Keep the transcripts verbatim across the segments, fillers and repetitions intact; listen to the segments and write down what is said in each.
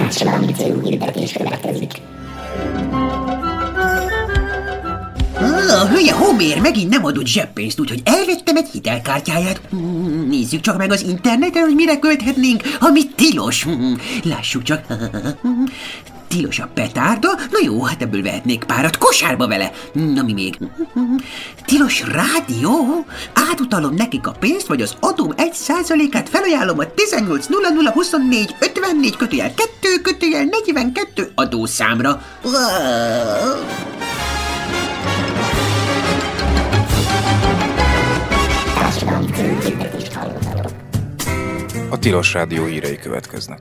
társadalmi célú hirdetés következik. A hülye Homér megint nem adott zseppénzt, úgyhogy elvettem egy hitelkártyáját. Nézzük csak meg az interneten, hogy mire költhetnénk, ami tilos. Lássuk csak. Tilos a petárda? Na jó, hát ebből vehetnék párat kosárba vele. Na mi még? Tilos rádió? Átutalom nekik a pénzt, vagy az adóm egy százalékát felajánlom a tizennyolc nulla nulla huszonnégy ötvennégy kötőjel kettő kötőjel negyvenkettő adószámra. A Tilos Rádió hírei következnek.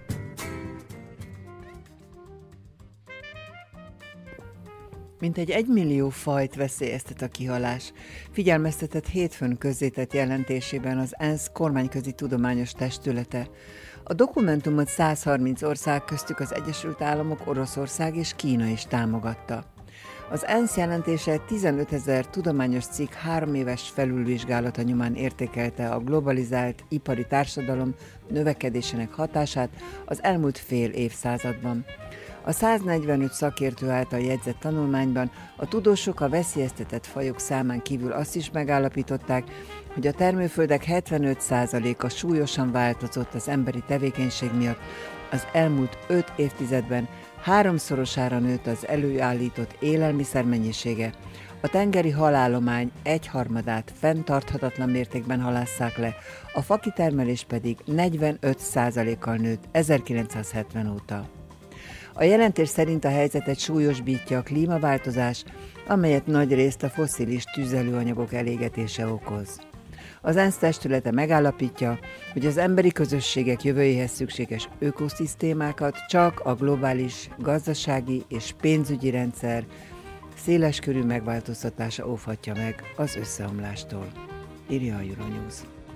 Mintegy egymillió fajt veszélyeztet a kihalás, figyelmeztetett hétfőn közzétett jelentésében az ENSZ kormányközi tudományos testülete. A dokumentumot száz harminc ország, köztük az Egyesült Államok, Oroszország és Kína is támogatta. Az ENSZ jelentése tizenötezer tudományos cikk három éves felülvizsgálata nyomán értékelte a globalizált ipari társadalom növekedésének hatását az elmúlt fél évszázadban. A száznegyvenöt szakértő által jegyzett tanulmányban a tudósok a veszélyeztetett fajok számán kívül azt is megállapították, hogy a termőföldek hetvenöt százaléka súlyosan változott az emberi tevékenység miatt. Az elmúlt öt évtizedben háromszorosára nőtt az előállított élelmiszer mennyisége, a tengeri halállomány egyharmadát fenntarthatatlan mértékben halásszák le, a fakitermelés pedig negyvenöt százalékkal nőtt ezerkilencszázhetven óta. A jelentés szerint a helyzetet súlyosbítja a klímaváltozás, amelyet nagyrészt a fosszilis tüzelőanyagok elégetése okoz. Az ENSZ testülete megállapítja, hogy az emberi közösségek jövőjéhez szükséges ökoszisztémákat csak a globális gazdasági és pénzügyi rendszer széleskörű megváltoztatása óvhatja meg az összeomlástól, írja a Euronews.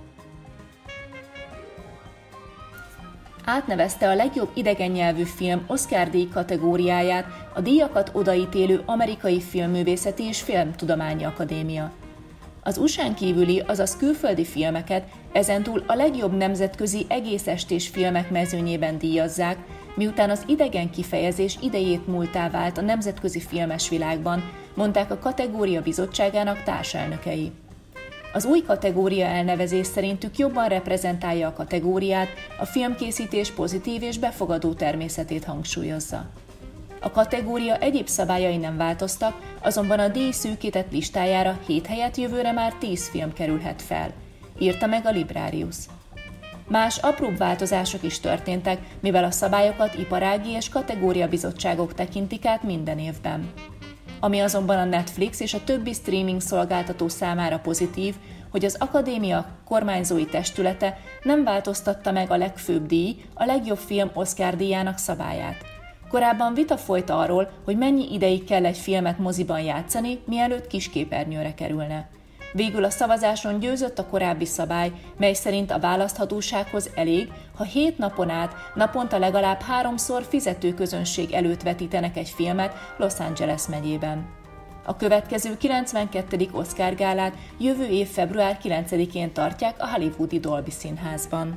Átnevezte a legjobb idegen nyelvű film Oscar-díj kategóriáját a díjakat odaítélő Amerikai Filmművészeti és Filmtudományi Akadémia. Az u es á-n kívüli, azaz külföldi filmeket ezentúl a legjobb nemzetközi egészestés filmek mezőnyében díjazzák, miután az idegen kifejezés idejét múltá vált a nemzetközi filmes világban, mondták a kategória bizottságának társelnökei. Az új kategória elnevezés szerintük jobban reprezentálja a kategóriát, a filmkészítés pozitív és befogadó természetét hangsúlyozza. A kategória egyéb szabályai nem változtak, azonban a díj szűkített listájára hét helyett jövőre már tíz film kerülhet fel, írta meg a Librarius. Más apróbb változások is történtek, mivel a szabályokat iparági és kategóriabizottságok tekintik át minden évben. Ami azonban a Netflix és a többi streaming szolgáltató számára pozitív, hogy az akadémia kormányzói testülete nem változtatta meg a legfőbb díj, a legjobb film Oscar-díjának szabályát. Korábban vita folyt arról, hogy mennyi ideig kell egy filmet moziban játszani, mielőtt kisképernyőre kerülne. Végül a szavazáson győzött a korábbi szabály, mely szerint a választhatósághoz elég, ha hét napon át, naponta legalább háromszor fizető közönség előtt vetítenek egy filmet Los Angeles megyében. A következő kilencvenkettedik Oscar gálát jövő év február kilencedikén tartják a hollywoodi Dolby Színházban.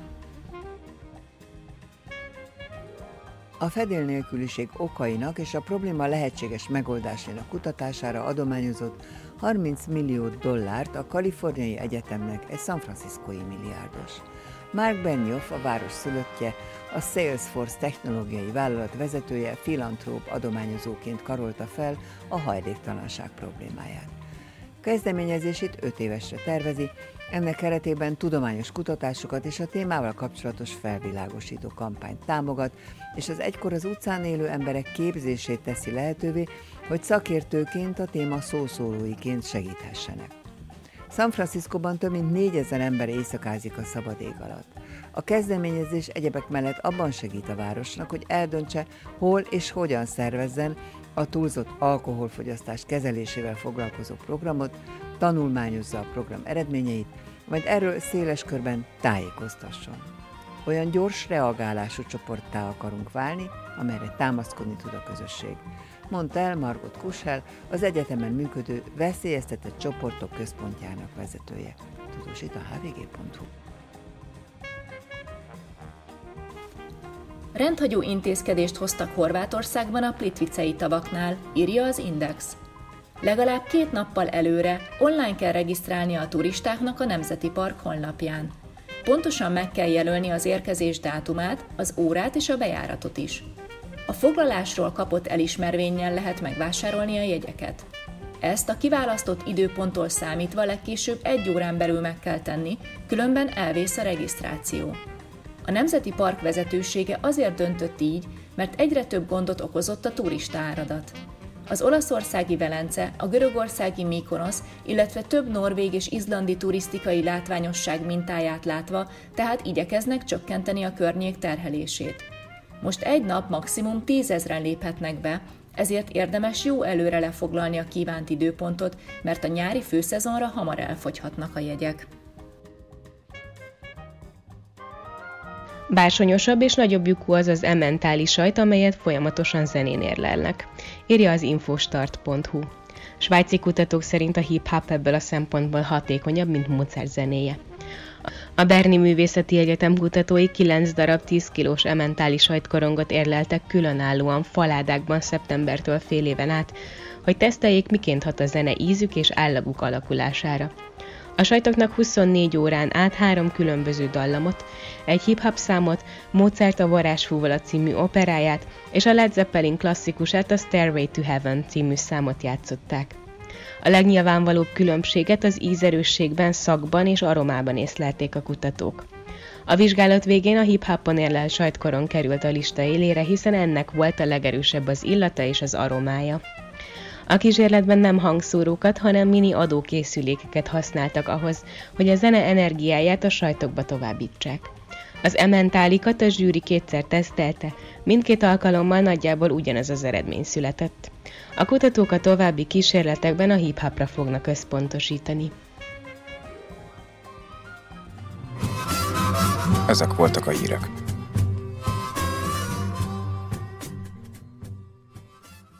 A fedélnélküliség okainak és a probléma lehetséges megoldásainak kutatására adományozott harminc millió dollárt a Kaliforniai Egyetemnek egy San Franciscói milliárdos. Mark Benioff, a város szülöttje, a Salesforce technológiai vállalat vezetője filantróp adományozóként karolta fel a hajléktalanság problémáját. Kezdeményezését öt évesre tervezi, ennek keretében tudományos kutatásokat és a témával kapcsolatos felvilágosító kampányt támogat, és az egykor az utcán élő emberek képzését teszi lehetővé, hogy szakértőként a téma szószólóiként segíthessenek. San Franciscóban több mint négyezer ember éjszakázik a szabad ég alatt. A kezdeményezés egyebek mellett abban segít a városnak, hogy eldöntse, hol és hogyan szervezzen a túlzott alkoholfogyasztás kezelésével foglalkozó programot, tanulmányozza a program eredményeit, majd erről széles körben tájékoztasson. Olyan gyors reagálású csoporttá akarunk válni, amelyre támaszkodni tud a közösség, mondta el Margot Kuschel, az egyetemen működő veszélyeztetett csoportok központjának vezetője. Tudósít a há vé gé pont hú. Rendhagyó intézkedést hoztak Horvátországban a Plitvicei tavaknál, írja az Index. Legalább két nappal előre online kell regisztrálni a turistáknak a Nemzeti Park honlapján. Pontosan meg kell jelölni az érkezés dátumát, az órát és a bejáratot is. A foglalásról kapott elismervénnyel lehet megvásárolni a jegyeket. Ezt a kiválasztott időponttól számítva legkésőbb egy órán belül meg kell tenni, különben elvész a regisztráció. A Nemzeti Park vezetősége azért döntött így, mert egyre több gondot okozott a turista áradat. Az olaszországi Velence, a görögországi Mykonosz, illetve több norvég és izlandi turisztikai látványosság mintáját látva, tehát igyekeznek csökkenteni a környék terhelését. Most egy nap maximum tízezren léphetnek be, ezért érdemes jó előre lefoglalni a kívánt időpontot, mert a nyári főszezonra hamar elfogyhatnak a jegyek. Bársonyosabb és nagyobb lyukú az az emmentáli sajt, amelyet folyamatosan zenén érlelnek, írja az infostart pont hu. Svájci kutatók szerint a hip-hop ebből a szempontból hatékonyabb, mint Mozart zenéje. A Berni Művészeti Egyetem kutatói kilenc darab tíz kilós emmentáli sajtkorongot érleltek különállóan faládákban szeptembertől fél éven át, hogy teszteljék, miként hat a zene ízük és állaguk alakulására. A sajtoknak huszonnégy órán át három különböző dallamot, egy hip-hop számot, Mozart a Varázsfúvola című operáját és a Led Zeppelin klasszikusát, a Stairway to Heaven című számot játszották. A legnyilvánvalóbb különbséget az ízerősségben, szagban és aromában észlelték a kutatók. A vizsgálat végén a hip-hopon érlelt sajtkoron került a lista élére, hiszen ennek volt a legerősebb az illata és az aromája. A kísérletben nem hangszórókat, hanem mini adókészülékeket használtak ahhoz, hogy a zene energiáját a sajtokba továbbítsák. Az emmentálikat a zsűri kétszer tesztelte, mindkét alkalommal nagyjából ugyanaz az eredmény született. A kutatók a további kísérletekben a hip-hopra fognak összpontosítani. Ezek voltak a hírek.